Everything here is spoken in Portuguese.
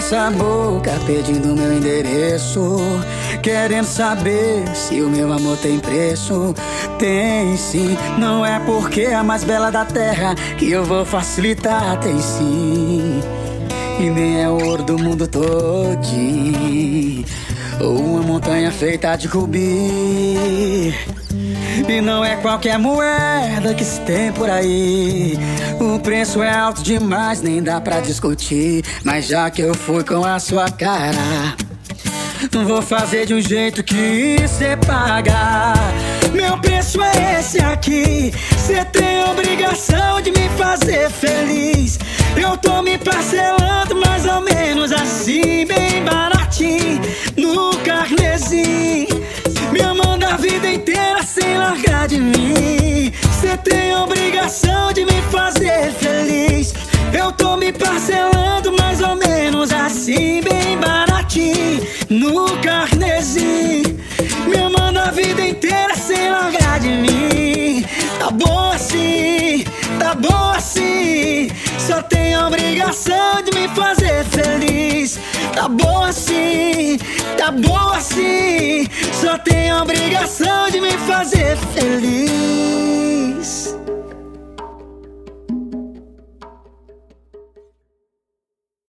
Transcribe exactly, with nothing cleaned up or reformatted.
essa boca pedindo meu endereço, querendo saber se o meu amor tem preço. Tem sim, não é porque é a mais bela da terra que eu vou facilitar, tem sim. E nem é ouro do mundo todinho, ou uma montanha feita de rubi. E não é qualquer moeda que se tem por aí. O preço é alto demais, nem dá pra discutir. Mas já que eu fui com a sua cara, vou fazer de um jeito que cê paga. Meu preço é esse aqui, cê tem obrigação de me fazer feliz. Eu tô me parcelando mais ou menos assim, bem baratinho, no carnezinho. Me amando a vida inteira sem largar de mim. Cê tem obrigação de me fazer feliz. Eu tô me parcelando mais ou menos assim, bem baratinho, no carnezinho. Me amando a vida inteira sem largar de mim. Tá bom assim, tá bom assim. Só tem obrigação de me fazer feliz. Tá bom assim, tá bom assim. Só tem obrigação de me fazer feliz.